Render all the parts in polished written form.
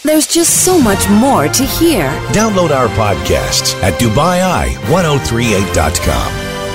There's just so much more to hear. Download our podcasts at DubaiI1038.com.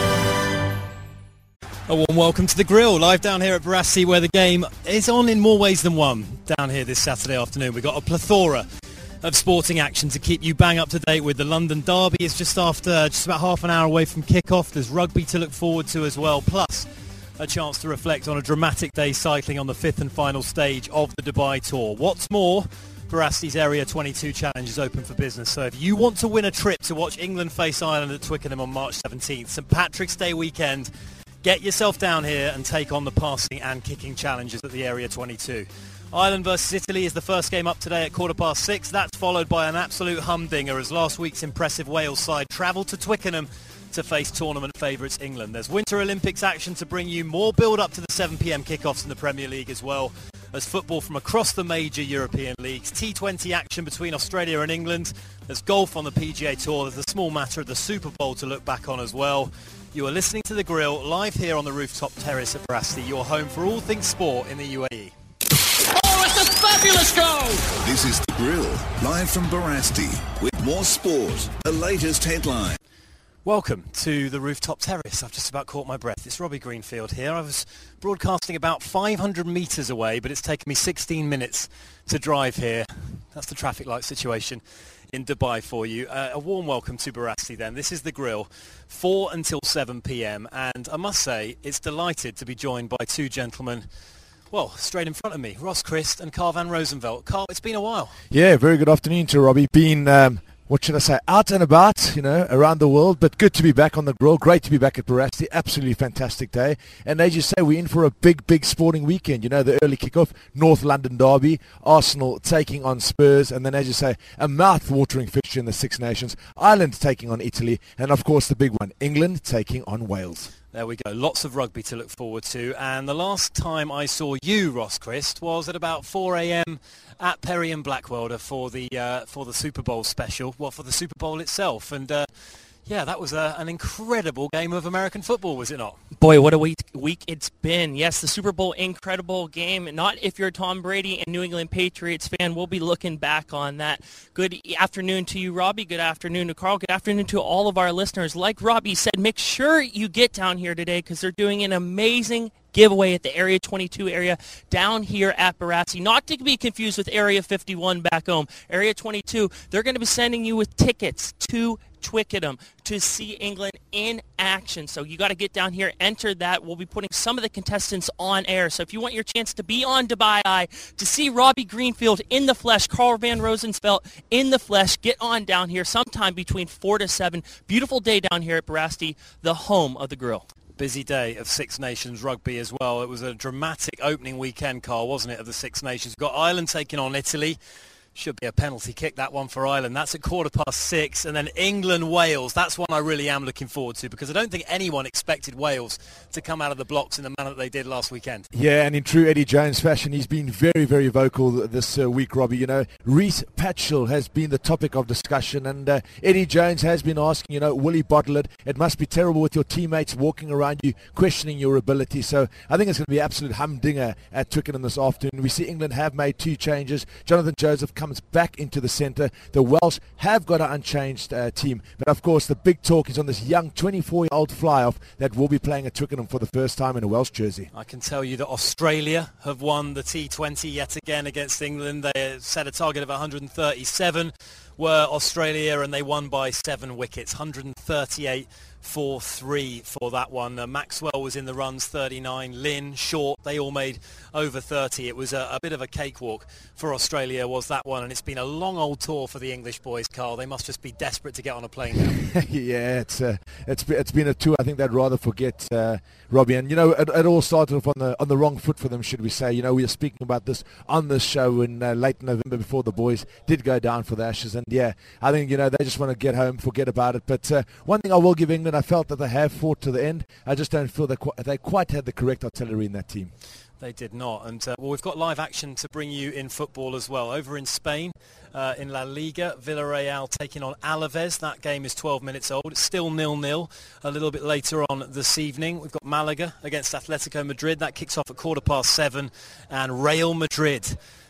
A warm welcome to The Grill, live down here at Barassi, where the game is on in more ways than one down here this Saturday afternoon. We've got a plethora of sporting action to keep you bang up to date with. The London Derby is just about half an hour away from kick-off. There's rugby to look forward to as well, plus a chance to reflect on a dramatic day cycling on the fifth and final stage of the Dubai Tour. What's more, Barassi's Area 22 Challenge is open for business, so if you want to win a trip to watch England face Ireland at Twickenham on March 17th, St Patrick's Day weekend, get yourself down here and take on the passing and kicking challenges at the Area 22. Ireland versus Italy is the first game up today at 6:15. That's followed by an absolute humdinger as last week's impressive Wales side travel to Twickenham to face tournament favourites England. There's Winter Olympics action to bring you more build-up to the 7 p.m. kickoffs in the Premier League as well as football from across the major European leagues. T20 action between Australia and England. There's golf on the PGA Tour. There's the small matter of the Super Bowl to look back on as well. You are listening to The Grill live here on the rooftop terrace at Barassi, your home for all things sport in the UAE. Oh, it's a fabulous goal! This is The Grill, live from Barassi, with more sport, the latest headline. Welcome to the rooftop terrace. I've just about caught my breath. It's Robbie Greenfield here. I was broadcasting about 500 metres away, but it's taken me 16 minutes to drive here. That's the traffic light situation in Dubai for you. A warm welcome to Barassi then. This is The Grill, 4 until 7 p.m. And I must say, it's delighted to be joined by two gentlemen, well, straight in front of me, Ross Christ and Carl van Rosenveld. Carl, it's been a while. Yeah, very good afternoon to Robbie. Been, what should I say, out and about, around the world, but good to be back on The Grill. Great to be back at Barassi. Absolutely fantastic day. And as you say, we're in for a big, big sporting weekend. The early kickoff, North London Derby, Arsenal taking on Spurs, and then, as you say, a mouth-watering fixture in the Six Nations, Ireland taking on Italy, and of course the big one, England taking on Wales. There we go. Lots of rugby to look forward to. And the last time I saw you, Ross Christ, was at about 4 a.m. at Perry and Blackwelder for the Super Bowl special. Well, for the Super Bowl itself. And yeah, that was an incredible game of American football, was it not? Boy, what a week it's been. Yes, the Super Bowl, incredible game. Not if you're a Tom Brady and New England Patriots fan. We'll be looking back on that. Good afternoon to you, Robbie. Good afternoon to Carl. Good afternoon to all of our listeners. Like Robbie said, make sure you get down here today because they're doing an amazing giveaway at the Area 22 area down here at Barassi. Not to be confused with Area 51 back home. Area 22, they're going to be sending you with tickets to Twickenham to see England in action. So you got to get down here, enter that. We'll be putting some of the contestants on air. So if you want your chance to be on Dubai Eye, to see Robbie Greenfield in the flesh, Carl van Rosenveld in the flesh, get on down here sometime between 4 to 7. Beautiful day down here at Barassi, the home of The Grill. Busy day of Six Nations rugby as well. It was a dramatic opening weekend, Carl, wasn't it, of the Six Nations? We've got Ireland taking on Italy. Should be a penalty kick, that one for Ireland. That's at 6:15. And then England-Wales. That's one I really am looking forward to because I don't think anyone expected Wales to come out of the blocks in the manner that they did last weekend. Yeah, and in true Eddie Jones fashion, he's been very, very vocal this week, Robbie. Reece Patchell has been the topic of discussion, and Eddie Jones has been asking, will he bottle it? It must be terrible with your teammates walking around you, questioning your ability. So I think it's going to be an absolute humdinger at Twickenham this afternoon. We see England have made 2 changes. Jonathan Joseph comes back into the centre. The Welsh have got an unchanged team, but of course the big talk is on this young 24-year-old fly-off that will be playing at Twickenham for the first time in a Welsh jersey. I can tell you that Australia have won the T20 yet again against England. They set a target of 137 were Australia, and they won by 7 wickets, 138 4-3 for that one. Maxwell was in the runs, 39. Lynn, Short, they all made over 30. It was a bit of a cakewalk for Australia, was that one. And it's been a long old tour for the English boys, Carl. They must just be desperate to get on a plane now. Yeah, it's been a tour I think they'd rather forget, Robbie. And, it all started off on the wrong foot for them, should we say. We were speaking about this on this show in late November before the boys did go down for the Ashes. And, yeah, I think, they just want to get home, forget about it. But one thing I will give England, I felt that they have fought to the end. I just don't feel they quite had the correct artillery in that team. They did not. And, well, we've got live action to bring you in football as well. Over in Spain, in La Liga, Villarreal taking on Alaves. That game is 12 minutes old. It's still 0-0 a little bit later on this evening. We've got Malaga against Atletico Madrid. That kicks off at 7:15. And Real Madrid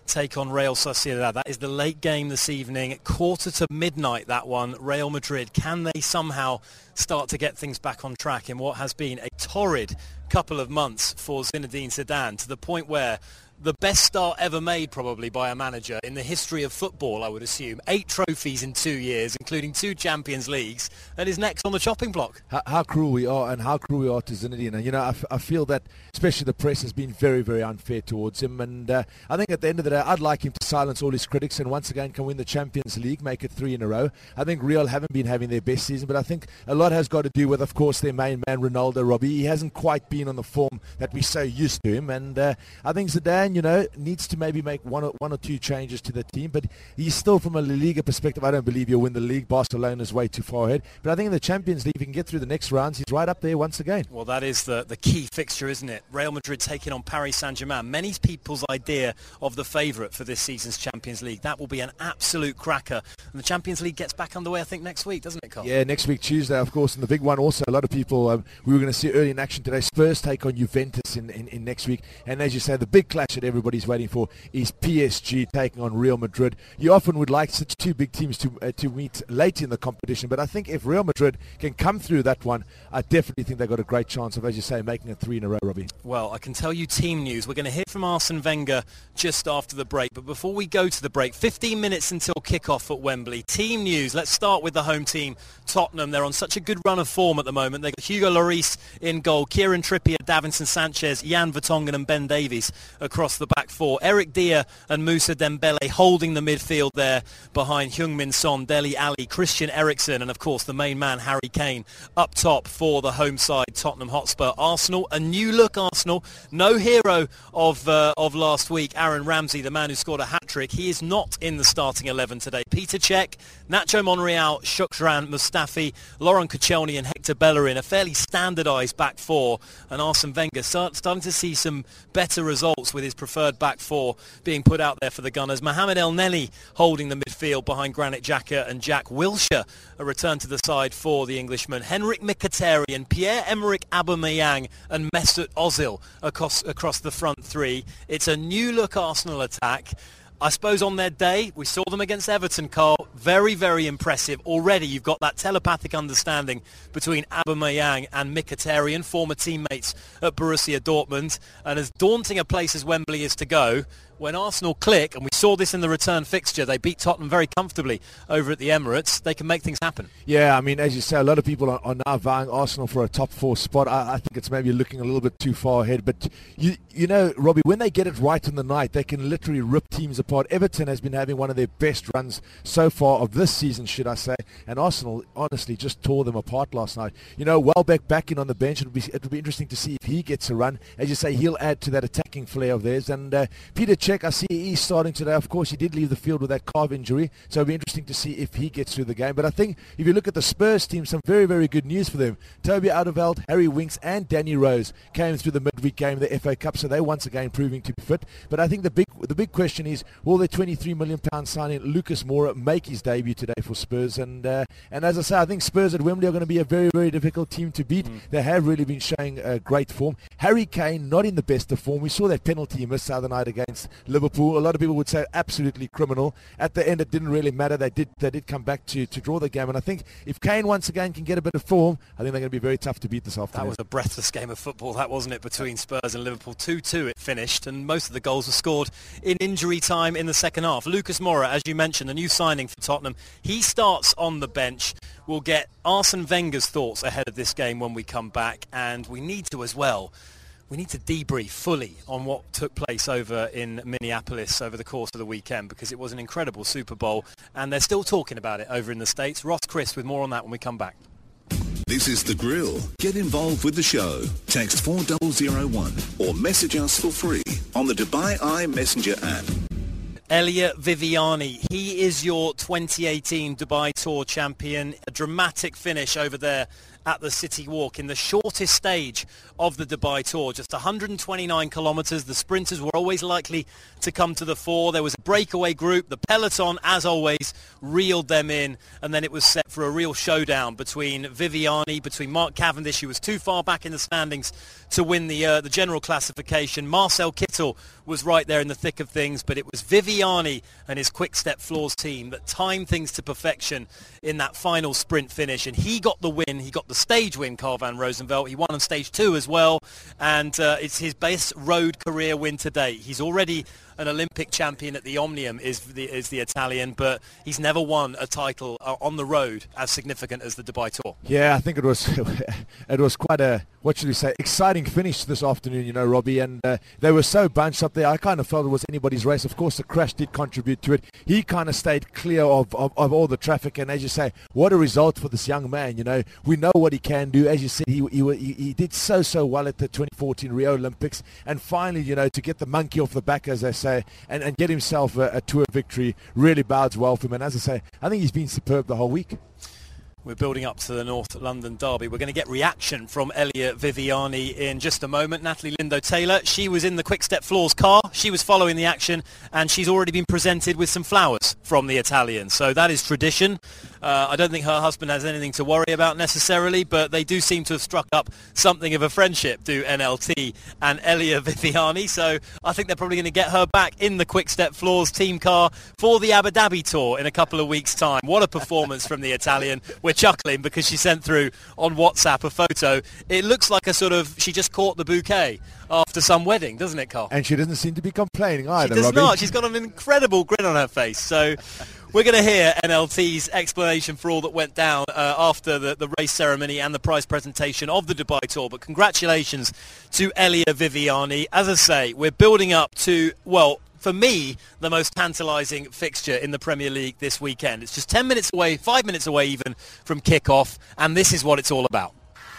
take on Real Sociedad. That is the late game this evening, midnight, that one. Real Madrid, can they somehow start to get things back on track in what has been a torrid couple of months for Zinedine Zidane, to the point where the best start ever made probably by a manager in the history of football, I would assume. 8 trophies in 2 years, including 2 Champions Leagues, and is next on the chopping block. How cruel we are, and how cruel we are to Zinedine. And, you know, I feel that especially the press has been very, very unfair towards him. And I think at the end of the day, I'd like him to silence all his critics and once again can win the Champions League, make it 3 in a row. I think Real haven't been having their best season, but I think a lot has got to do with, of course, their main man, Ronaldo, Robbie. He hasn't quite been on the form that we're so used to him. And I think Zidane, you know, needs to maybe make one or two changes to the team, but he's still, from a La Liga perspective, I don't believe he'll win the league. Barcelona's way too far ahead, but I think in the Champions League, if he can get through the next rounds, he's right up there once again. Well, that is the key fixture, isn't it? Real Madrid taking on Paris Saint-Germain, many people's idea of the favourite for this season's Champions League. That will be an absolute cracker, and the Champions League gets back underway, I think, next week, doesn't it, Carl? Yeah, next week, Tuesday, of course, and the big one also, a lot of people, we were going to see early in action today, Spurs take on Juventus in next week, and as you say, the big clash that everybody's waiting for is PSG taking on Real Madrid. You often would like such 2 big teams to meet late in the competition, but I think if Real Madrid can come through that one, I definitely think they've got a great chance of, as you say, making it 3 in a row, Robbie. Well, I can tell you team news. We're going to hear from Arsene Wenger just after the break, but before we go to the break, 15 minutes until kickoff at Wembley. Team news. Let's start with the home team, Tottenham. They're on such a good run of form at the moment. They've got Hugo Lloris in goal, Kieran Trippier, Davinson Sanchez, Jan Vertonghen and Ben Davies across the back 4. Eric Dier and Moussa Dembele holding the midfield there behind Heung-min Son, Dele Alli, Christian Eriksen, and of course the main man Harry Kane up top for the home side, Tottenham Hotspur. Arsenal, a new look Arsenal. No hero of last week, Aaron Ramsey, the man who scored a hat-trick. He is not in the starting 11 today. Peter Cech, Nacho Monreal, Shukran Mustafi, Laurent Koscielny and Hector Bellerin, a fairly standardised back 4, and Arsene Wenger starting to see some better results with his preferred back 4 being put out there for the Gunners. Mohamed El Neni holding the midfield behind Granit Xhaka and Jack Wilshere, a return to the side for the Englishman. Henrik Mkhitaryan, Pierre-Emerick Aubameyang and Mesut Ozil across the front 3. It's a new look Arsenal attack. I suppose on their day, we saw them against Everton, Carl. Very, very impressive. Already you've got that telepathic understanding between Aubameyang and Mkhitaryan, former teammates at Borussia Dortmund. And as daunting a place as Wembley is to go, when Arsenal click, and we saw this in the return fixture, they beat Tottenham very comfortably over at the Emirates, they can make things happen. Yeah, I mean, as you say, a lot of people are now vying Arsenal for a top 4 spot. I think it's maybe looking a little bit too far ahead. But, you know, Robbie, when they get it right in the night, they can literally rip teams apart. Everton has been having one of their best runs so far of this season, should I say. And Arsenal, honestly, just tore them apart last night. You know, Welbeck back in on the bench. It'll be interesting to see if he gets a run. As you say, he'll add to that attacking flair of theirs. And Peter Cech, I see he's starting today. Of course, he did leave the field with that calf injury, so it'll be interesting to see if he gets through the game. But I think if you look at the Spurs team, some very, very good news for them. Toby Alderweireld, Harry Winks and Danny Rose came through the midweek game of the FA Cup, so they're once again proving to be fit. But I think the big question is, will their £23 million signing Lucas Moura make his debut today for Spurs? And as I say, I think Spurs at Wembley are going to be a very, very difficult team to beat. They have really been showing great form. Harry Kane, not in the best of form. We saw that penalty he missed the other night against Liverpool. A lot of people would say absolutely criminal. At the end, it didn't really matter. They did come back to draw the game. And I think if Kane once again can get a bit of form, I think they're going to be very tough to beat this afternoon. That was a breathless game of football, that wasn't it, between Spurs and Liverpool. 2-2 it finished, and most of the goals were scored in injury time in the second half. Lucas Moura, as you mentioned, the new signing for Tottenham, he starts on the bench. We'll get Arsene Wenger's thoughts ahead of this game when we come back, and we need to as well. We need to debrief fully on what took place over in Minneapolis over the course of the weekend, because it was an incredible Super Bowl and they're still talking about it over in the States. Ross Chris with more on that when we come back. This is The Grill. Get involved with the show. Text 4001 or message us for free on the Dubai Eye Messenger app. Elliot Viviani, he is your 2018 Dubai Tour champion. A dramatic finish over there at the City Walk in the shortest stage of the Dubai Tour. Just 129 kilometres. The sprinters were always likely to come to the fore. There was a breakaway group. The peloton, as always, reeled them in, and then it was set for a real showdown between Viviani, between Mark Cavendish, who was too far back in the standings to win the general classification. Marcel Kittel was right there in the thick of things, but it was Viviani and his Quick Step Floors team that timed things to perfection in that final sprint finish, and he got the win. He got the stage win, Carl van Rosenvelt. He won on stage 2 as well, and it's his best road career win to date. He's already an Olympic champion at the Omnium, is the Italian, but he's never won a title on the road as significant as the Dubai Tour. Yeah, I think it was quite a, what should we say, exciting finish this afternoon, you know, Robbie, and they were so bunched up there. I kind of felt it was anybody's race. Of course, the crash did contribute to it. He kind of stayed clear of all the traffic, and as you say, what a result for this young man, you know. We know what he can do. As you said, he did so well at the 2014 Rio Olympics, and finally, you know, to get the monkey off the back, as they say, and get himself a tour victory really bodes well for him. And as I say, I think he's been superb the whole week. We're building up to the North London Derby. We're going to get reaction from Elia Viviani in just a moment. Natalie Lindo-Taylor, she was in the Quick Step Floors car. She was following the action, and she's already been presented with some flowers from the Italian. So that is tradition. I don't think her husband has anything to worry about necessarily, but they do seem to have struck up something of a friendship, do NLT and Elia Viviani. So I think they're probably going to get her back in the Quick Step Floors team car for the Abu Dhabi Tour in a couple of weeks' time. What a performance from the Italian. We're chuckling because she sent through on WhatsApp a photo. It looks like a sort of, she just caught the bouquet after some wedding, doesn't it, Carl? And she doesn't seem to be complaining either, She does Robbie. not. She's got an incredible grin on her face. So we're going to hear NLT's explanation for all that went down after the race ceremony and the prize presentation of the Dubai Tour. But congratulations to Elia Viviani. As I say, we're building up to, well, for me, the most tantalising fixture in the Premier League this weekend. It's just 10 minutes away, 5 minutes away even from kick-off, and this is what it's all about.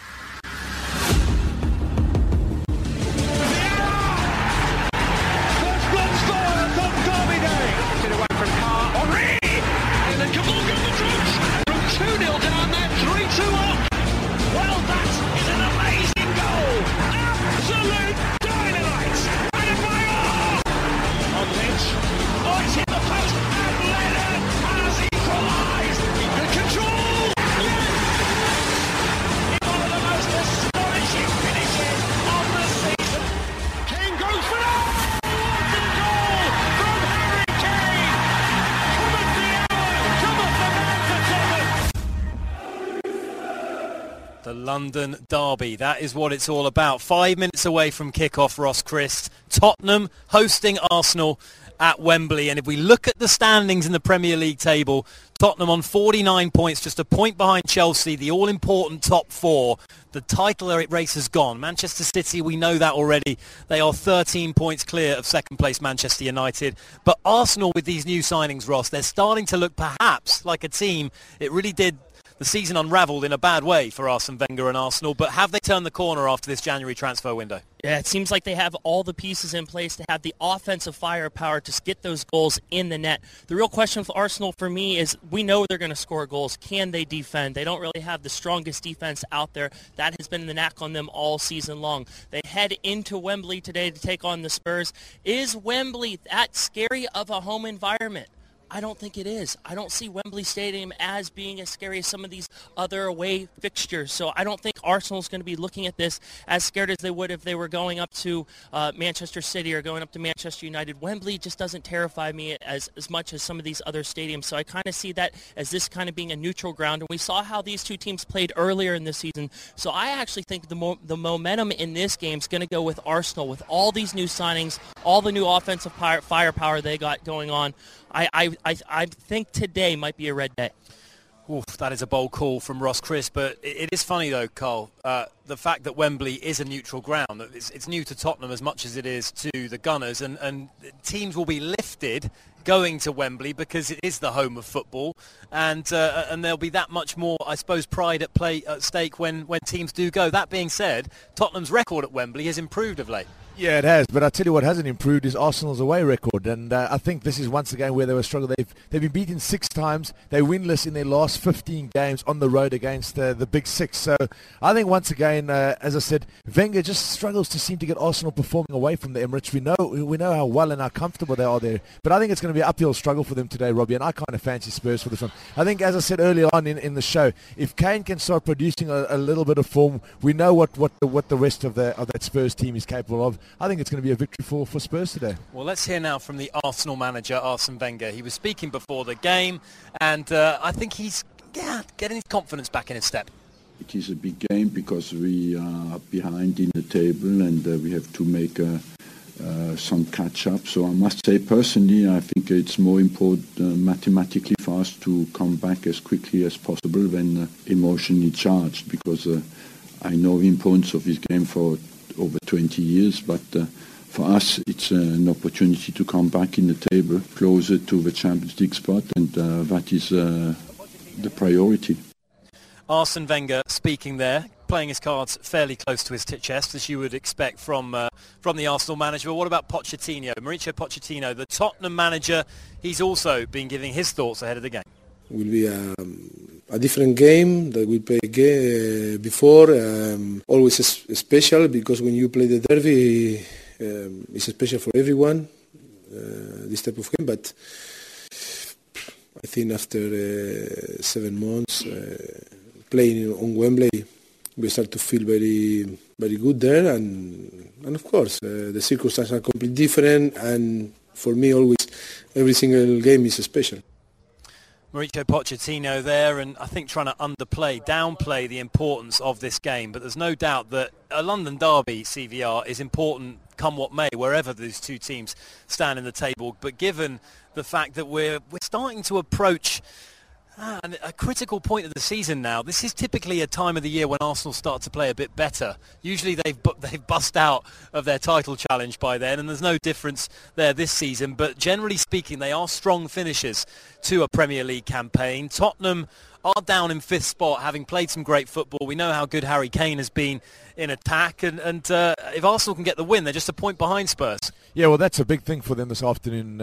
The London Derby, that is what it's all about. 5 minutes away from kick-off, Ross Christ. Tottenham hosting Arsenal at Wembley. And if we look at the standings in the Premier League table, Tottenham on 49 points, just a point behind Chelsea, the all-important top four. The title race has gone. Manchester City, we know that already. They are 13 points clear of second-place Manchester United. But Arsenal, with these new signings, Ross, they're starting to look perhaps like a team. It really did. The season unravelled in a bad way for Arsene Wenger and Arsenal, but have they turned the corner after this January transfer window? Yeah, it seems like they have all the pieces in place to have the offensive firepower to get those goals in the net. The real question for Arsenal for me is we know they're going to score goals. Can they defend? They don't really have the strongest defense out there. That has been the knack on them all season long. They head into Wembley today to take on the Spurs. Is Wembley that scary of a home environment? I don't think it is. I don't see Wembley Stadium as being as scary as some of these other away fixtures. So I don't think Arsenal's going to be looking at this as scared as they would if they were going up to Manchester City or going up to Manchester United. Wembley just doesn't terrify me as much as some of these other stadiums. So I kind of see that as this kind of being a neutral ground. And we saw how these two teams played earlier in this season. So I actually think the momentum in this game is going to go with Arsenal with all these new signings, all the new offensive firepower they got going on. I think today might be a red day. Oof, that is a bold call from Ross Christ, but it is funny though, Carl, the fact that Wembley is a neutral ground. It's new to Tottenham as much as it is to the Gunners, and teams will be lifted going to Wembley because it is the home of football, and there'll be that much more, I suppose, pride at stake when teams do go. That being said, Tottenham's record at Wembley has improved of late. Yeah, it has, but I tell you what hasn't improved is Arsenal's away record, and I think this is once again where they were struggling. They've been beaten 6 times. They're winless in their last 15 games on the road against the Big Six. So I think once again, as I said, Wenger just struggles to seem to get Arsenal performing away from the Emirates. We know how well and how comfortable they are there, but I think it's going to be an uphill struggle for them today, Robbie, and I kind of fancy Spurs for this one. I think, as I said earlier on in the show, if Kane can start producing a little bit of form, we know what the rest of that Spurs team is capable of. I think it's going to be a victory for Spurs today. Well, let's hear now from the Arsenal manager, Arsene Wenger. He was speaking before the game, and I think he's getting his confidence back in his step. It is a big game because we are behind in the table and we have to make some catch-up. So I must say, personally, I think it's more important mathematically for us to come back as quickly as possible when emotionally charged, because I know the importance of this game for over 20 years, but for us it's an opportunity to come back in the table closer to the Champions League spot, and that is the priority. Arsene Wenger speaking there, playing his cards fairly close to his chest, as you would expect from the Arsenal manager. But what about Pochettino? Mauricio Pochettino, the Tottenham manager, he's also been giving his thoughts ahead of the game. It will be a different game that we played before. Always special, because when you play the derby, it's special for everyone, this type of game. But I think after 7 months playing on Wembley, we start to feel very, very good there. And of course, the circumstances are completely different. And for me, always, every single game is special. Mauricio Pochettino there, and I think trying to downplay the importance of this game. But there's no doubt that a London derby, CVR, is important come what may, wherever these two teams stand in the table. But given the fact that we're starting to approach a critical point of the season now, this is typically a time of the year when Arsenal start to play a bit better. Usually they've bust out of their title challenge by then, and there's no difference there this season. But generally speaking, they are strong finishers to a Premier League campaign. Tottenham are down in 5th spot, having played some great football. We know how good Harry Kane has been in attack, and if Arsenal can get the win, they're just a point behind Spurs. Yeah, well, that's a big thing for them this afternoon,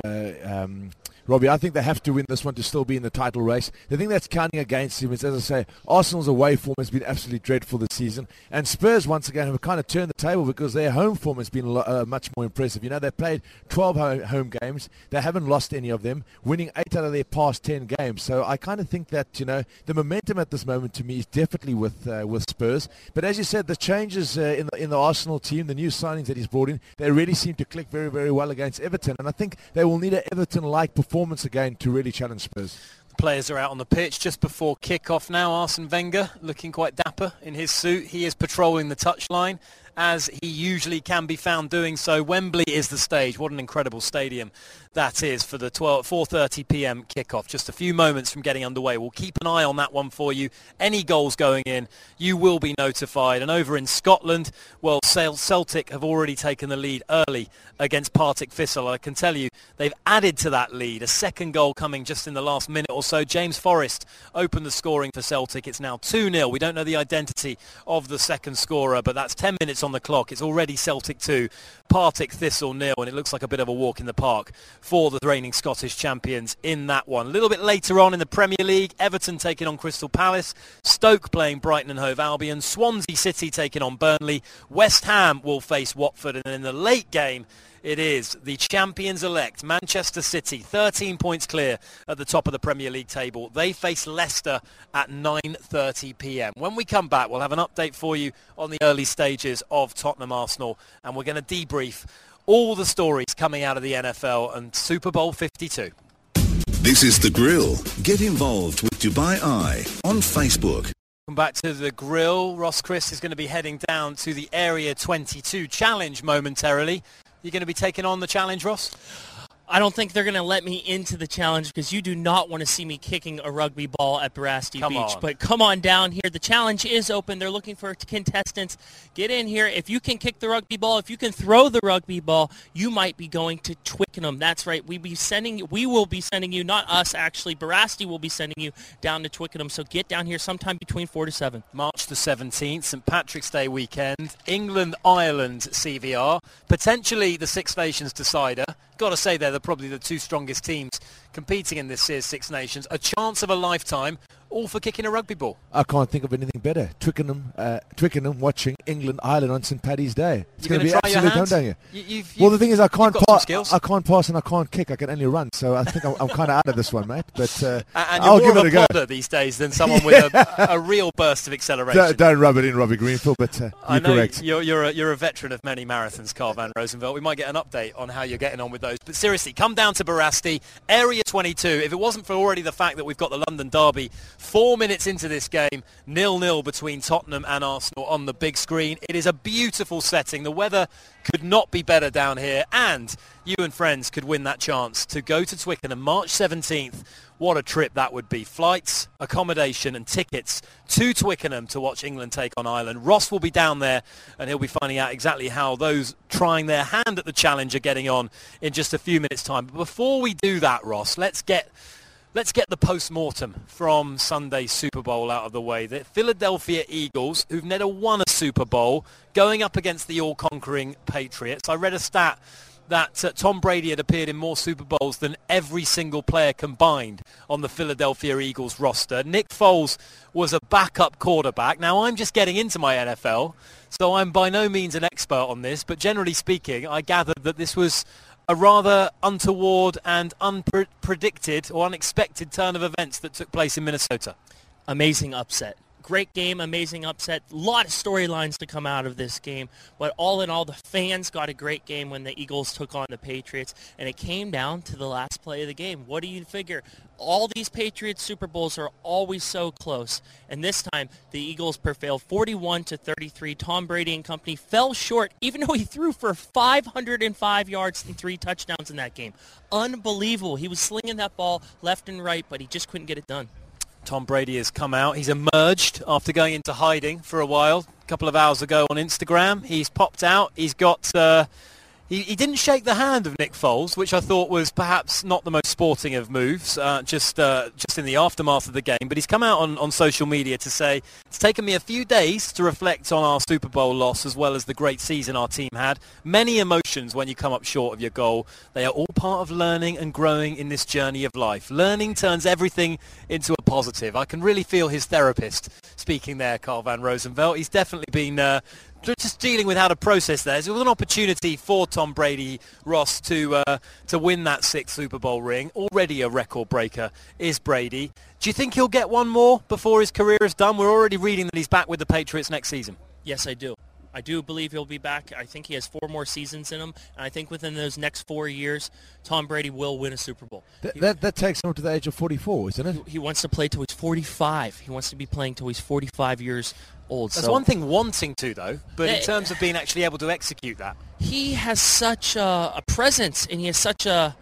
Robbie. I think they have to win this one to still be in the title race. The thing that's counting against him is, as I say, Arsenal's away form has been absolutely dreadful this season, and Spurs once again have kind of turned the table because their home form has been much more impressive. You know, they've played 12 home games. They haven't lost any of them, winning 8 out of their past 10 games. So I kind of think that, you know, the momentum at this moment to me is definitely with Spurs. But as you said, the changes in the Arsenal team, the new signings that he's brought in, they really seem to click very, very well against Everton. And I think they will need an Everton-like performance again to really challenge Spurs. The players are out on the pitch just before kick-off now. Arsene Wenger looking quite dapper in his suit. He is patrolling the touchline, as he usually can be found doing so. Wembley is the stage. What an incredible stadium that is for the 4:30 p.m. kickoff. Just a few moments from getting underway. We'll keep an eye on that one for you. Any goals going in, you will be notified. And over in Scotland, well, Celtic have already taken the lead early against Partick Thistle. I can tell you they've added to that lead. A second goal coming just in the last minute or so. James Forrest opened the scoring for Celtic. It's now 2-0. We don't know the identity of the second scorer, but that's 10 minutes on the clock. It's already Celtic 2, Partick Thistle 0, and it looks like a bit of a walk in the park for the reigning Scottish champions in that one. A little bit later on in the Premier League, Everton taking on Crystal Palace, Stoke playing Brighton and Hove Albion, Swansea City taking on Burnley, West Ham will face Watford, and in the late game it is the champions-elect Manchester City, 13 points clear at the top of the Premier League table. They face Leicester at 9:30 p.m. When we come back, we'll have an update for you on the early stages of Tottenham Arsenal, and we're going to debrief all the stories coming out of the NFL and Super Bowl 52. This is The Grill. Get involved with Dubai Eye on Facebook. Welcome back to The Grill. Ross Chris is going to be heading down to the Area 22 Challenge momentarily. You're going to be taking on the challenge, Ross? I don't think they're going to let me into the challenge because you do not want to see me kicking a rugby ball at Barasti Beach. But come on down here. The challenge is open. They're looking for contestants. Get in here. If you can kick the rugby ball, if you can throw the rugby ball, you might be going to Twickenham. That's right. We will be sending you, not us actually, Barasti will be sending you down to Twickenham. So get down here sometime between 4 to 7. March the 17th, St. Patrick's Day weekend, England-Ireland CVR, potentially the Six Nations decider. Got to say they're probably the two strongest teams competing in this Sears Six Nations. A chance of a lifetime, all for kicking a rugby ball. I can't think of anything better. Twickenham watching England-Ireland on St. Paddy's Day. It's going to be absolute fun down here. Well, the thing is, I can't pass and I can't kick. I can only run. So I think I'm kind of out of this one, mate. But and I'll you're give more it a of a go. plodder these days than someone with a real burst of acceleration. Don't rub it in, Robbie Greenfield. But you're correct. You're a veteran of many marathons, Carl Van Rosenveld. We might get an update on how you're getting on with those. But seriously, come down to Barasti, Area 22. If it wasn't for already the fact that we've got the London Derby 4 minutes into this game, 0-0 between Tottenham and Arsenal on the big screen. It is a beautiful setting. The weather could not be better down here, and you and friends could win that chance to go to Twickenham March 17th. What a trip that would be. Flights, accommodation and tickets to Twickenham to watch England take on Ireland. Ross will be down there and he'll be finding out exactly how those trying their hand at the challenge are getting on in just a few minutes' time. But before we do that, Ross, let's get the post-mortem from Sunday's Super Bowl out of the way. The Philadelphia Eagles, who've never won a Super Bowl, going up against the all-conquering Patriots. I read a stat that Tom Brady had appeared in more Super Bowls than every single player combined on the Philadelphia Eagles roster. Nick Foles was a backup quarterback. Now, I'm just getting into my NFL, so I'm by no means an expert on this, but generally speaking, I gathered that this was a rather untoward and unpredicted or unexpected turn of events that took place in Minnesota. Amazing upset. Great game, amazing upset. A lot of storylines to come out of this game. But all in all, the fans got a great game when the Eagles took on the Patriots. And it came down to the last play of the game. What do you figure? All these Patriots Super Bowls are always so close. And this time, the Eagles prevailed 41-33. Tom Brady and company fell short, even though he threw for 505 yards and 3 touchdowns in that game. Unbelievable. He was slinging that ball left and right, but he just couldn't get it done. Tom Brady has come out. He's emerged after going into hiding for a while. A couple of hours ago on Instagram, he's popped out. He's got... He didn't shake the hand of Nick Foles, which I thought was perhaps not the most sporting of moves, just in the aftermath of the game. But he's come out on social media to say, it's taken me a few days to reflect on our Super Bowl loss as well as the great season our team had. Many emotions when you come up short of your goal. They are all part of learning and growing in this journey of life. Learning turns everything into a positive. I can really feel his therapist speaking there, Carl Van Rosenveld. He's definitely been... just dealing with how to process that. It was an opportunity for Tom Brady, Ross, to win that 6th Super Bowl ring. Already a record breaker is Brady. Do you think he'll get one more before his career is done? We're already reading that he's back with the Patriots next season. Yes, I do. I do believe he'll be back. I think he has 4 more seasons in him, and I think within those next 4 years, Tom Brady will win a Super Bowl. That takes him to the age of 44, isn't it? He wants to play till he's 45. He wants to be playing till he's 45 years old. That's one thing wanting to, though, but in terms of being actually able to execute that. He has such a presence, and he has such a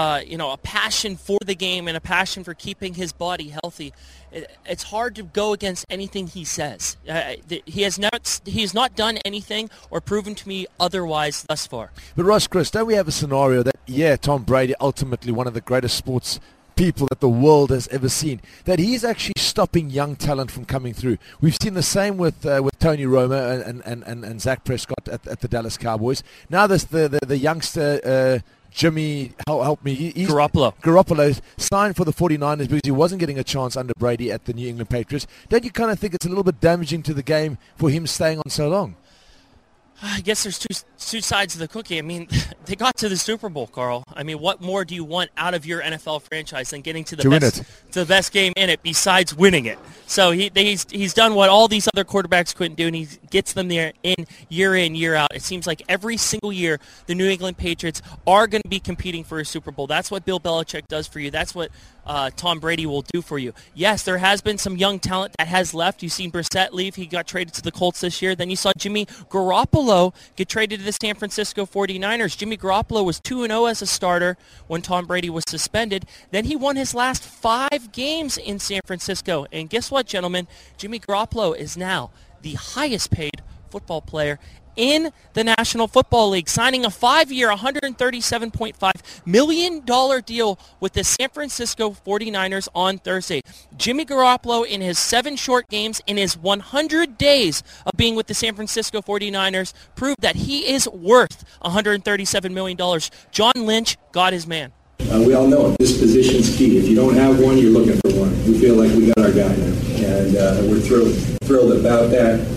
passion for the game and a passion for keeping his body healthy. It's hard to go against anything he says. He has not done anything or proven to me otherwise thus far. But Ross, Chris, don't we have a scenario that, Tom Brady, ultimately one of the greatest sports people that the world has ever seen, that he's actually stopping young talent from coming through. We've seen the same with Tony Romo and Zach Prescott at the Dallas Cowboys. Now there's the youngster... Jimmy, help me. Garoppolo signed for the 49ers because he wasn't getting a chance under Brady at the New England Patriots. Don't you kind of think it's a little bit damaging to the game for him staying on so long? I guess there's two sides of the cookie. I mean, they got to the Super Bowl, Carl. I mean, what more do you want out of your NFL franchise than getting to the best game in it besides winning it? So he's done what all these other quarterbacks couldn't do, and he gets them there in, year out. It seems like every single year the New England Patriots are going to be competing for a Super Bowl. That's what Bill Belichick does for you. That's what Tom Brady will do for you. Yes, there has been some young talent that has left. You've seen Brissett leave. He got traded to the Colts this year. Then you saw Jimmy Garoppolo get traded to the San Francisco 49ers. Jimmy Garoppolo was 2-0 as a starter when Tom Brady was suspended. Then he won his last 5 games in San Francisco. And guess what, gentlemen? Jimmy Garoppolo is now the highest paid football player in the National Football League, signing a 5-year, $137.5 million deal with the San Francisco 49ers on Thursday. Jimmy Garoppolo, in his 7 short games, in his 100 days of being with the San Francisco 49ers, proved that he is worth $137 million. John Lynch got his man. We all know it. This position's key. If you don't have one, you're looking for one. We feel like we got our guy now, and we're thrilled about that.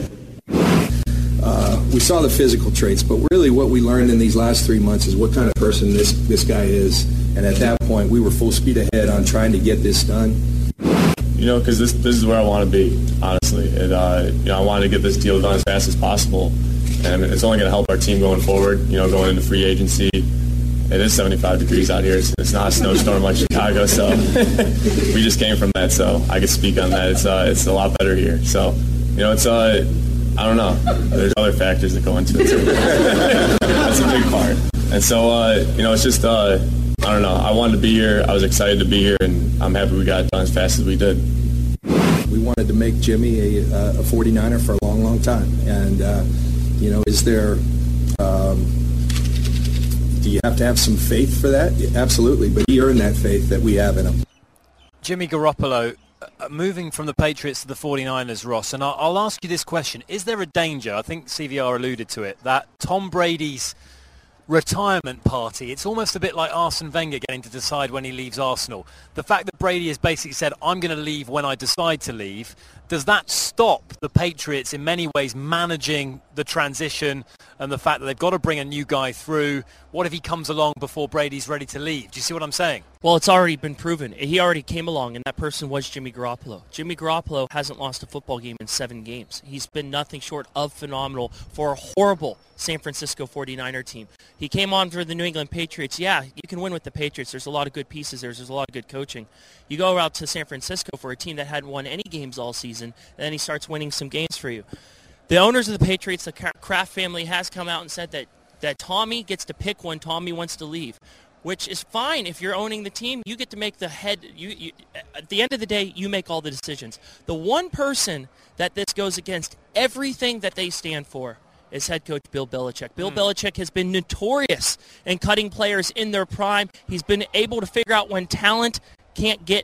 We saw the physical traits, but really what we learned in these last 3 months is what kind of person this guy is. And at that point, we were full speed ahead on trying to get this done. You know, because this is where I want to be, honestly. And, I wanted to get this deal done as fast as possible. And it's only going to help our team going forward, going into free agency. It is 75 degrees out here. It's not a snowstorm like Chicago, so we just came from that, so I can speak on that. It's a lot better here. So, it's I don't know. There's other factors that go into it, too. That's a big part. And so, it's just, I don't know. I wanted to be here. I was excited to be here, and I'm happy we got it done as fast as we did. We wanted to make Jimmy a 49er for a long, long time. And, is there... do you have to have some faith for that? Yeah, absolutely, but he earned that faith that we have in him. Jimmy Garoppolo, moving from the Patriots to the 49ers, Ross, and I'll ask you this question. Is there a danger, I think CVR alluded to it, that Tom Brady's retirement party, it's almost a bit like Arsene Wenger getting to decide when he leaves Arsenal. The fact that Brady has basically said, I'm going to leave when I decide to leave, does that stop the Patriots in many ways managing the transition and the fact that they've got to bring a new guy through? What if he comes along before Brady's ready to leave? Do you see what I'm saying? Well, it's already been proven. He already came along, and that person was Jimmy Garoppolo. Jimmy Garoppolo hasn't lost a football game in 7 games. He's been nothing short of phenomenal for a horrible San Francisco 49er team. He came on for the New England Patriots. Yeah, you can win with the Patriots. There's a lot of good pieces there. There's a lot of good coaching. You go out to San Francisco for a team that hadn't won any games all season, and then he starts winning some games for you. The owners of the Patriots, the Kraft family, has come out and said that Tommy gets to pick when Tommy wants to leave, which is fine. If you're owning the team, you get to make the head. You at the end of the day, you make all the decisions. The one person that this goes against everything that they stand for is head coach Bill Belichick. Bill Belichick has been notorious in cutting players in their prime. He's been able to figure out when talent can't get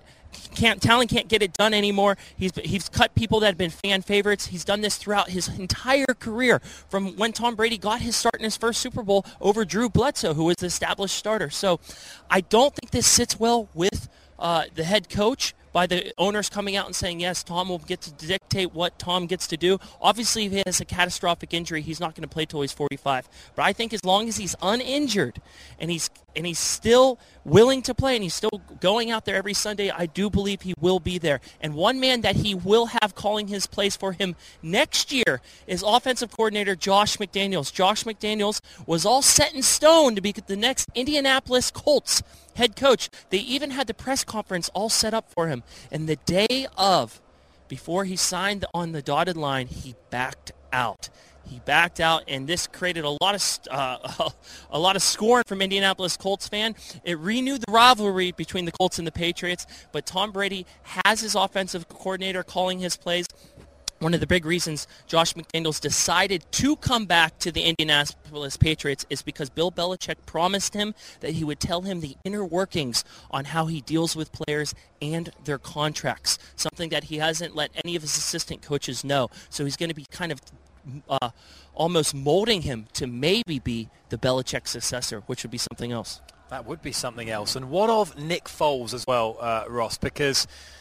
it done anymore. He's cut people that have been fan favorites. He's done this throughout his entire career, from when Tom Brady got his start in his first Super Bowl over Drew Bledsoe, who was the established starter. So I don't think this sits well with the head coach, by the owners coming out and saying, yes, Tom will get to dictate what Tom gets to do. Obviously, if he has a catastrophic injury, he's not going to play till he's 45. But I think as long as he's uninjured and he's still willing to play and he's still going out there every Sunday, I do believe he will be there. And one man that he will have calling his plays for him next year is offensive coordinator Josh McDaniels. Josh McDaniels was all set in stone to be the next Indianapolis Colts head coach. They even had the press conference all set up for him. And the day of, before he signed on the dotted line, he backed out. He backed out, and this created a lot of scorn from Indianapolis Colts fan. It renewed the rivalry between the Colts and the Patriots, but Tom Brady has his offensive coordinator calling his plays. One of the big reasons Josh McDaniels decided to come back to the Indianapolis Patriots is because Bill Belichick promised him that he would tell him the inner workings on how he deals with players and their contracts, something that he hasn't let any of his assistant coaches know. So he's going to be kind of almost molding him to maybe be the Belichick successor, which would be something else. That would be something else. And what of Nick Foles as well, Ross? Because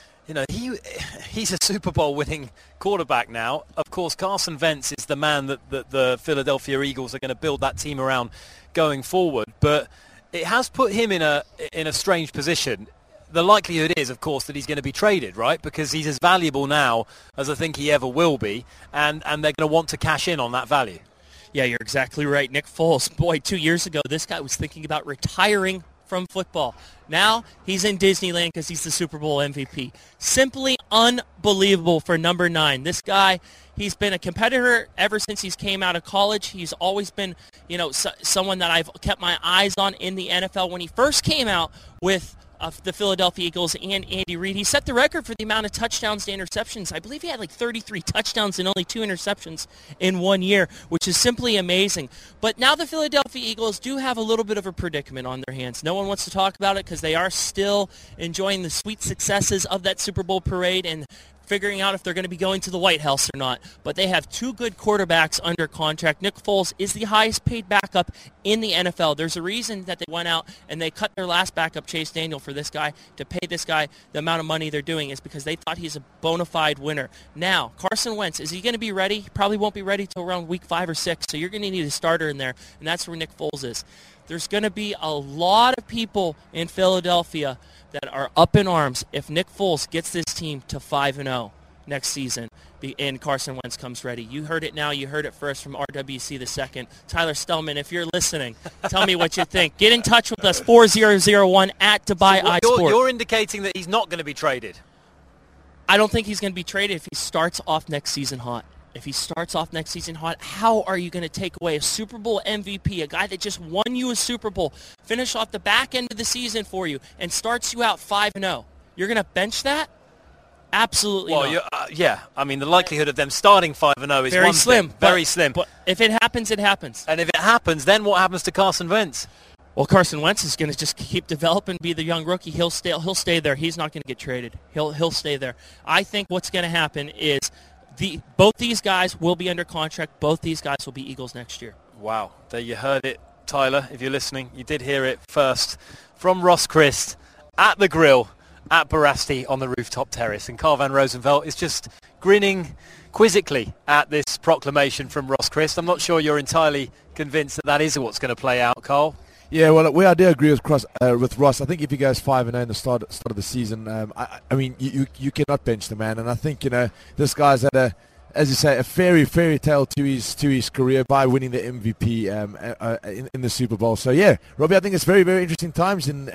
he's a Super Bowl winning quarterback now. Of course, Carson Wentz is the man that the Philadelphia Eagles are going to build that team around going forward. But it has put him in a strange position. The likelihood is, of course, that he's going to be traded, right? Because he's as valuable now as I think he ever will be, and they're going to want to cash in on that value. Yeah, you're exactly right. Nick Foles, boy, 2 years ago, this guy was thinking about retiring from football. Now he's in Disneyland because he's the Super Bowl MVP. Simply unbelievable for number 9. This guy, he's been a competitor ever since he came out of college. He's always been, someone that I've kept my eyes on in the NFL. When he first came out with the Philadelphia Eagles and Andy Reid, he set the record for the amount of touchdowns to interceptions. I believe he had like 33 touchdowns and only 2 interceptions in 1 year, which is simply amazing. But now the Philadelphia Eagles do have a little bit of a predicament on their hands. No one wants to talk about it because they are still enjoying the sweet successes of that Super Bowl parade and figuring out if they're going to be going to the White House or not. But they have 2 good quarterbacks under contract. Nick Foles is the highest paid backup in the NFL. There's a reason that they went out and they cut their last backup, Chase Daniel, for this guy, to pay this guy the amount of money they're doing, is because they thought he's a bona fide winner. Now, Carson Wentz, is he going to be ready? He probably won't be ready till around week 5 or 6, so you're going to need a starter in there, and that's where Nick Foles is. There's going to be a lot of people in Philadelphia that are up in arms if Nick Foles gets this team to 5-0 next season and Carson Wentz comes ready. You heard it now. You heard it first from RWC the second. Tyler Stellman, if you're listening, tell me what you think. Get in touch with us, 4001 at Dubai iSport. You're indicating that he's not going to be traded. I don't think he's going to be traded if he starts off next season hot. If he starts off next season hot, how are you going to take away a Super Bowl MVP, a guy that just won you a Super Bowl, finish off the back end of the season for you, and starts you out 5-0? You're going to bench that? Absolutely not. Yeah. I mean, the likelihood of them starting 5-0 is very slim. Very slim. But if it happens, it happens. And if it happens, then what happens to Carson Wentz? Well, Carson Wentz is going to just keep developing, be the young rookie. He'll stay there. He's not going to get traded. He'll stay there. I think what's going to happen is both these guys will be under contract. Both these guys will be Eagles next year. Wow. There you heard it, Tyler. If you're listening, you did hear it first from Ross Christ at the grill at Barasti on the rooftop terrace. And Carl Van Rosenveld is just grinning quizzically at this proclamation from Ross Christ. I'm not sure you're entirely convinced that is what's going to play out, Carl. Yeah, well, I do agree with Ross. I think if he goes 5-0 in the start of the season, I mean, you cannot bench the man. And I think, this guy's had as you say, a fairy tale to his career by winning the MVP in the Super Bowl. So yeah, Robbie, I think it's very, very interesting times in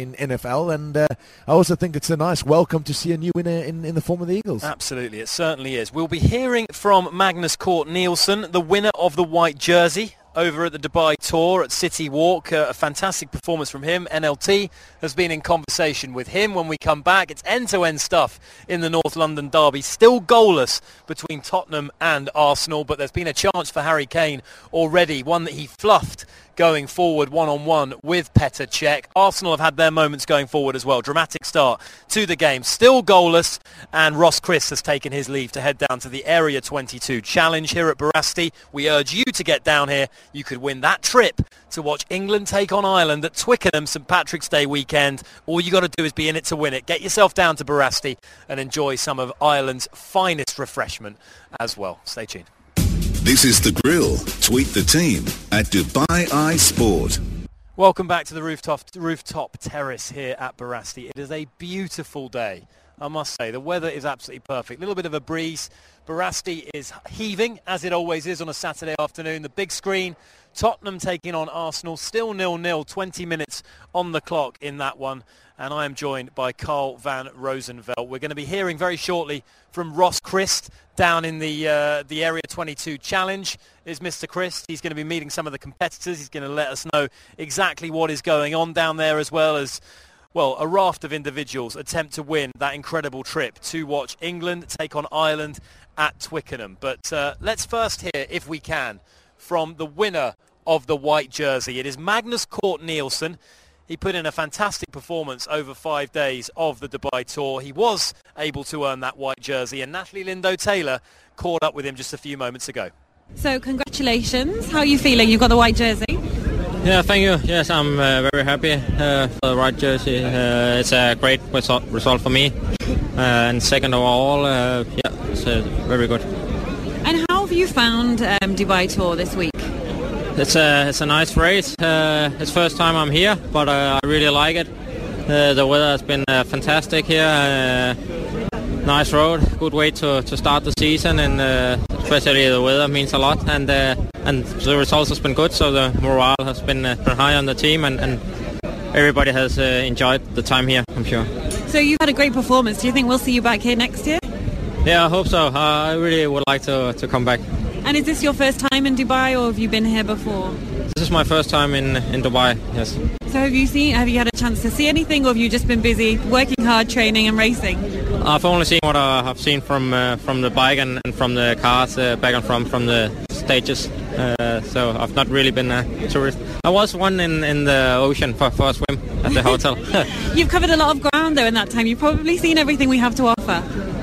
NFL, and I also think it's a nice welcome to see a new winner in the form of the Eagles. Absolutely, it certainly is. We'll be hearing from Magnus Cort Nielsen, the winner of the white jersey over at the Dubai Tour at City Walk. A fantastic performance from him. NLT has been in conversation with him. When we come back, it's end-to-end stuff in the North London derby. Still goalless between Tottenham and Arsenal, but there's been a chance for Harry Kane already, one that he fluffed going forward one-on-one with Petr Cech. Arsenal have had their moments going forward as well. Dramatic start to the game. Still goalless, and Ross Christ has taken his leave to head down to the Area 22 Challenge here at Barasti. We urge you to get down here. You could win that trip to watch England take on Ireland at Twickenham St Patrick's Day weekend. All you got to do is be in it to win it. Get yourself down to Barasti and enjoy some of Ireland's finest refreshment as well. Stay tuned. This is The Grill. Tweet the team at Dubai iSport. Welcome back to the rooftop terrace here at Barasti. It is a beautiful day, I must say. The weather is absolutely perfect. A little bit of a breeze. Barasti is heaving, as it always is on a Saturday afternoon. The big screen, Tottenham taking on Arsenal, still 0-0, 20 minutes on the clock in that one. And I am joined by Carl Van Rosenveld. We're going to be hearing very shortly from Ross Christ down in the Area 22 Challenge. Is Mr. Christ. He's going to be meeting some of the competitors. He's going to let us know exactly what is going on down there, as well as, well, a raft of individuals attempt to win that incredible trip to watch England take on Ireland at Twickenham. But let's first hear, if we can, from the winner of the white jersey. It is Magnus Cort Nielsen. He put in a fantastic performance over 5 days of the Dubai Tour. He was able to earn that white jersey, and Natalie Lindo-Taylor caught up with him just a few moments ago. So congratulations. How are you feeling? You've got the white jersey. Yeah, thank you. Yes, I'm very happy for the white jersey. It's a great result for me. And second of all, it's very good. And how have you found Dubai Tour this week? It's a nice race. It's first time I'm here, but I really like it. The weather has been fantastic here. Nice road, good way to start the season, and especially the weather means a lot. And the results has been good, so the morale has been high on the team, and everybody has enjoyed the time here, I'm sure. So you've had a great performance. Do you think we'll see you back here next year? Yeah, I hope so. I really would like to come back. And is this your first time in Dubai, or have you been here before? This is my first time in Dubai, yes. So have you had a chance to see anything, or have you just been busy working hard, training and racing? I've only seen what I've seen from the bike and from the cars back and from the stages. So I've not really been a tourist. I was one in the ocean for a swim at the hotel. You've covered a lot of ground though in that time. You've probably seen everything we have to offer.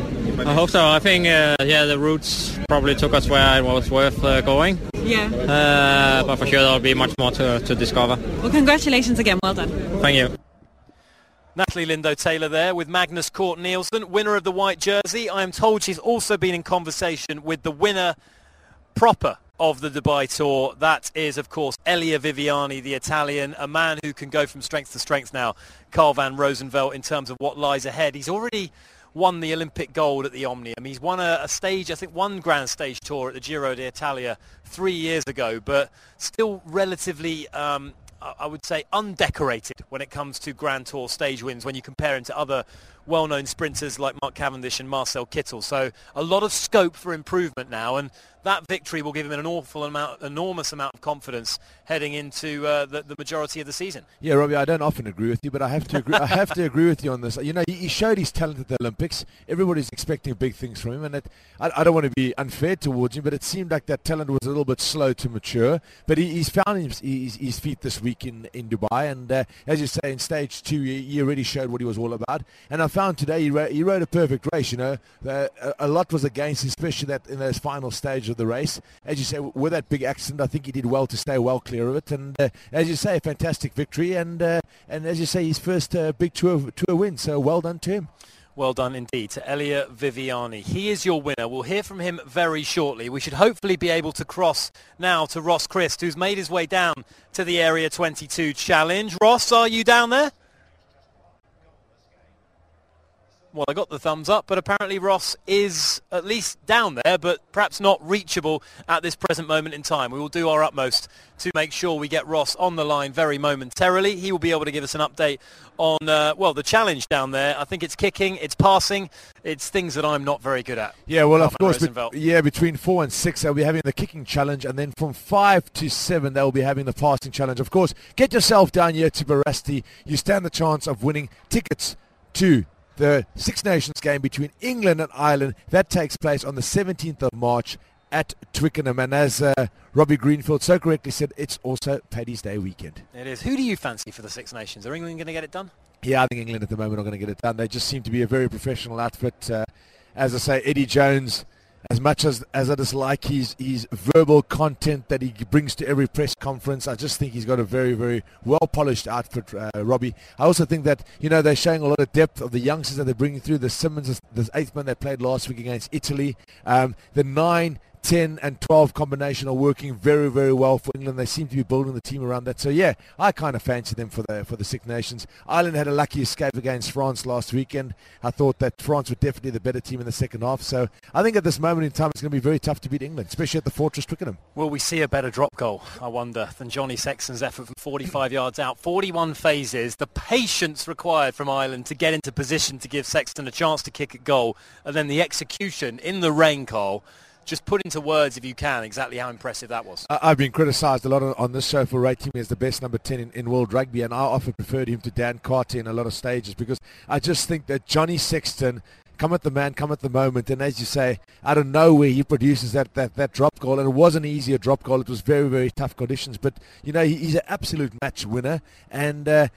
I hope so. I think, the routes probably took us where it was worth going. Yeah. But for sure there will be much more to discover. Well, congratulations again. Well done. Thank you. Natalie Lindo-Taylor there with Magnus Cort Nielsen, winner of the white jersey. I am told she's also been in conversation with the winner proper of the Dubai Tour. That is, of course, Elia Viviani, the Italian, a man who can go from strength to strength now, Carl van Rosenveld, in terms of what lies ahead. He's already won the Olympic gold at the Omnium. He's won a stage, I think one Grand Stage tour at the Giro d'Italia 3 years ago, but still relatively, I would say, undecorated when it comes to Grand Tour stage wins when you compare him to other well-known sprinters like Mark Cavendish and Marcel Kittel. So a lot of scope for improvement now, and that victory will give him an enormous amount of confidence heading into the majority of the season. Yeah, Robbie, I don't often agree with you, but I have to agree. I have to agree with you on this. You know, he showed his talent at the Olympics. Everybody's expecting big things from him, and I don't want to be unfair towards him, but it seemed like that talent was a little bit slow to mature. But he's found his feet this week in Dubai, and as you say, in stage 2, he already showed what he was all about. And I found today he rode a perfect race. You know, a lot was against him, especially that in those final stages of the race. As you say, with that big accident, I think he did well to stay well clear of it. And as you say, a fantastic victory, and as you say, his first big tour win. So well done to him. Well done indeed to Elia Viviani. He is your winner. We'll hear from him very shortly. We should hopefully be able to cross now to Ross Christ, who's made his way down to the Area 22 Challenge. Ross, are you down there? Well, I got the thumbs up, but apparently Ross is at least down there, but perhaps not reachable at this present moment in time. We will do our utmost to make sure we get Ross on the line very momentarily. He will be able to give us an update on, the challenge down there. I think it's kicking, it's passing, it's things that I'm not very good at. Yeah, well, of course, between 4 and 6 they'll be having the kicking challenge, and then from 5 to 7 they'll be having the passing challenge. Of course, get yourself down here to Barasti. You stand the chance of winning tickets to the Six Nations game between England and Ireland. That takes place on the 17th of March at Twickenham. And as Robbie Greenfield so correctly said, it's also Paddy's Day weekend. It is. Who do you fancy for the Six Nations? Are England going to get it done? Yeah, I think England at the moment are going to get it done. They just seem to be a very professional outfit. As I say, Eddie Jones, as much as I dislike his verbal content that he brings to every press conference, I just think he's got a very, very well-polished outfit, Robbie. I also think that, they're showing a lot of depth of the youngsters that they're bringing through. The Simmons, the 8th man they played last week against Italy. The 9, 10 and 12 combination are working very, very well for England. They seem to be building the team around that. So, yeah, I kind of fancy them for the Six Nations. Ireland had a lucky escape against France last weekend. I thought that France were definitely the better team in the second half. So I think at this moment in time it's going to be very tough to beat England, especially at the Fortress Twickenham. Will we see a better drop goal, I wonder, than Johnny Sexton's effort from 45 yards out? 41 phases, the patience required from Ireland to get into position to give Sexton a chance to kick a goal, and then the execution in the rain, Carl. Just put into words, if you can, exactly how impressive that was. I've been criticised a lot on this show for rating him as the best number 10 in world rugby, and I often preferred him to Dan Carter in a lot of stages, because I just think that Johnny Sexton, come at the man, come at the moment, and as you say, out of nowhere he produces that drop goal, and it wasn't an easier drop goal. It was very, very tough conditions, but he's an absolute match winner, and that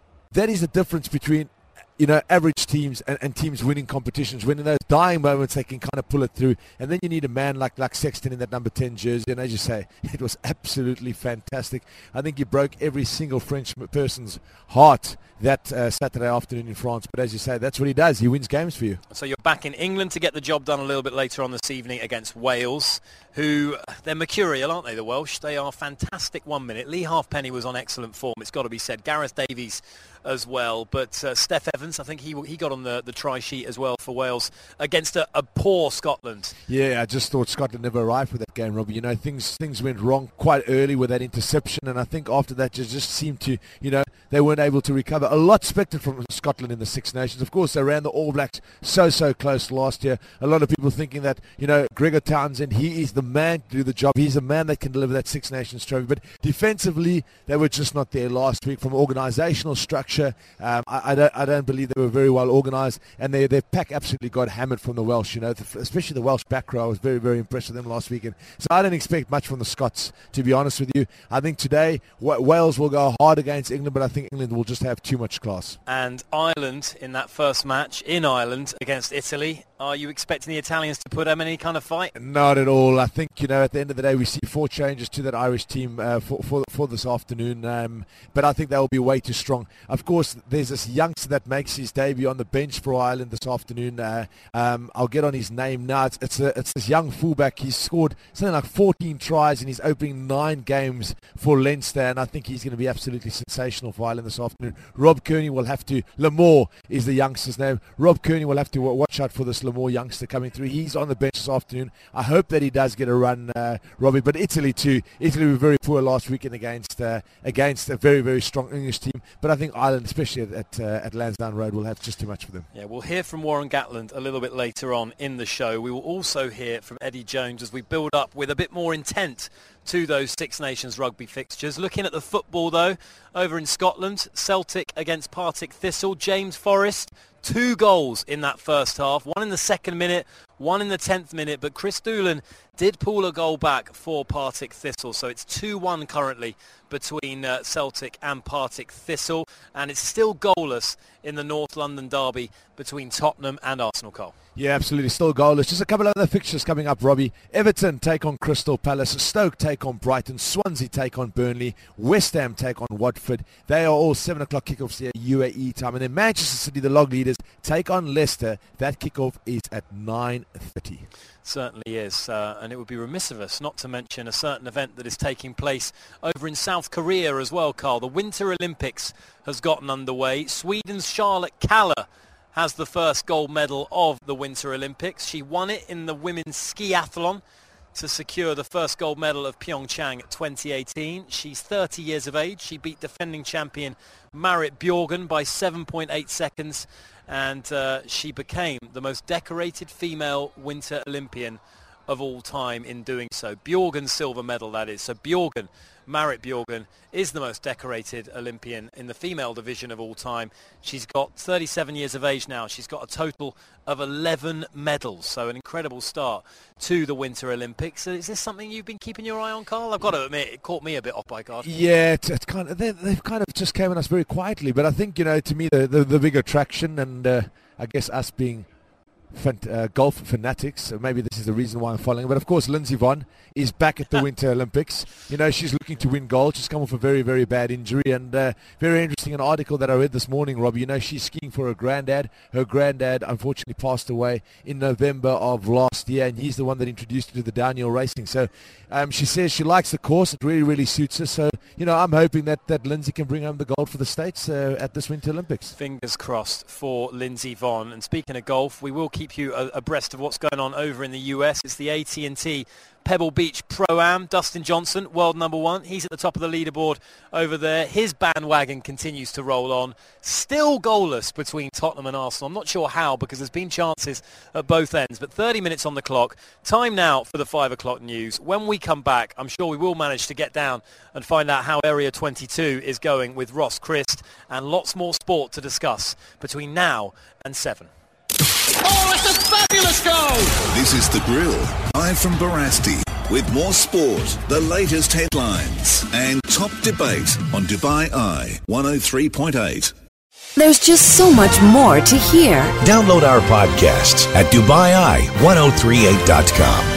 is the difference between average teams and teams winning competitions. When in those dying moments they can kind of pull it through, and then you need a man like Sexton in that number 10 jersey, and as you say, it was absolutely fantastic. I think he broke every single French person's heart that Saturday afternoon in France, but as you say, that's what he does. He wins games for you. So you're back in England to get the job done a little bit later on this evening against Wales, who, they're mercurial, aren't they, the Welsh? They are fantastic 1 minute. Lee Halfpenny was on excellent form, it's got to be said. Gareth Davies as well, but Steph Evans, I think he got on the try sheet as well for Wales against a poor Scotland. Yeah, I just thought Scotland never arrived for that game, Robbie. You know, things went wrong quite early with that interception, and I think after that it just seemed to, you know, they weren't able to recover. A lot expected from Scotland in the Six Nations. Of course, they ran the All Blacks so close last year. A lot of people thinking that, you know, Gregor Townsend, he is the man to do the job. He's the man that can deliver that Six Nations trophy. But defensively, they were just not there last week. From organisational structure, I don't believe they were very well organised, and their pack absolutely got hammered from the Welsh. You know, especially the Welsh back row. I was very impressed with them last weekend. So I don't expect much from the Scots, to be honest with you. I think today Wales will go hard against England, but I think England will just have too much class. And Ireland in that first match in Ireland against Italy. Are you expecting the Italians to put them in any kind of fight? Not at all. I think, you know, at the end of the day, we see 4 changes to that Irish team for this afternoon. But I think they will be way too strong. Of course, there's this youngster that makes his debut on the bench for Ireland this afternoon. I'll get on his name now. It's this young fullback. He's scored something like 14 tries in his opening 9 games for Leinster, and I think he's going to be absolutely sensational for Ireland this afternoon. Rob Kearney will have to... Lamore is the youngster's name. Rob Kearney will have to watch out for this Lamore youngster coming through. He's on the bench this afternoon. I hope that he does get a run, Robbie. But Italy too. Italy were very poor last weekend against a very strong English team. But I think Ireland, especially at Lansdowne Road, will have just too much for them. Yeah, we'll hear from Warren Gatland a little bit later on in the show. We will also hear from Eddie Jones as we build up with a bit more intent to those Six Nations rugby fixtures. Looking at the football though, over in Scotland, Celtic against Partick Thistle. James Forrest, 2 goals in that first half, 1 in the 2nd minute, 1 in the 10th minute, but Chris Doolan did pull a goal back for Partick Thistle, so it's 2-1 currently between Celtic and Partick Thistle, and it's still goalless in the North London derby between Tottenham and Arsenal, Cole. Yeah, absolutely, still goalless. Just a couple of other fixtures coming up, Robbie. Everton take on Crystal Palace, Stoke take on Brighton, Swansea take on Burnley, West Ham take on Watford. They are all 7 o'clock kickoffs here, UAE time. And then Manchester City, the log leaders, take on Leicester. That kickoff is at 9:30. Certainly is, and it would be remiss of us not to mention a certain event that is taking place over in South Korea as well, Carl. The Winter Olympics has gotten underway. Sweden's Charlotte Kalla has the first gold medal of the Winter Olympics. She won it in the women's skiathlon to secure the first gold medal of Pyeongchang 2018. She's 30 years of age. She beat defending champion Marit Bjorgen by 7.8 seconds, and she became the most decorated female Winter Olympian of all time in doing so. Bjorgen's silver medal, that is. So Bjorgen, Marit Bjorgen, is the most decorated Olympian in the female division of all time. She's got 37 years of age now. She's got a total of 11 medals. So an incredible start to the Winter Olympics. Is this something you've been keeping your eye on, Carl? I've got to admit, it caught me a bit off by guard. Yeah, it's kind of, they've kind of just came on us very quietly. But I think, you know, to me, the big attraction, and I guess us being golf fanatics, so maybe this is the reason why I'm following. But of course, Lindsey Vonn is back at the Winter Olympics. You know, she's looking to win gold. She's come off a very bad injury, and very interesting, an article that I read this morning, Robbie. You know, she's skiing for her granddad. Her granddad unfortunately passed away in November of last year, and he's the one that introduced her to the downhill racing. So she says she likes the course. It really suits her. So, you know, I'm hoping that Lindsey can bring home the gold for the States at this Winter Olympics. Fingers crossed for Lindsey Vonn. And speaking of golf, we will keep you abreast of what's going on over in the US. It's the AT&T Pebble Beach Pro-Am. Dustin Johnson, world number 1. He's at the top of the leaderboard over there. His bandwagon continues to roll on. Still goalless between Tottenham and Arsenal. I'm not sure how, because there's been chances at both ends. But 30 minutes on the clock. Time now for the 5 o'clock news. When we come back, I'm sure we will manage to get down and find out how Area 22 is going with Ross Christ, and lots more sport to discuss between now and 7. Oh, it's a fabulous goal! This is The Grill, live from Barasti, with more sport, the latest headlines, and top debate on Dubai Eye 103.8. There's just so much more to hear. Download our podcasts at DubaiEye1038.com.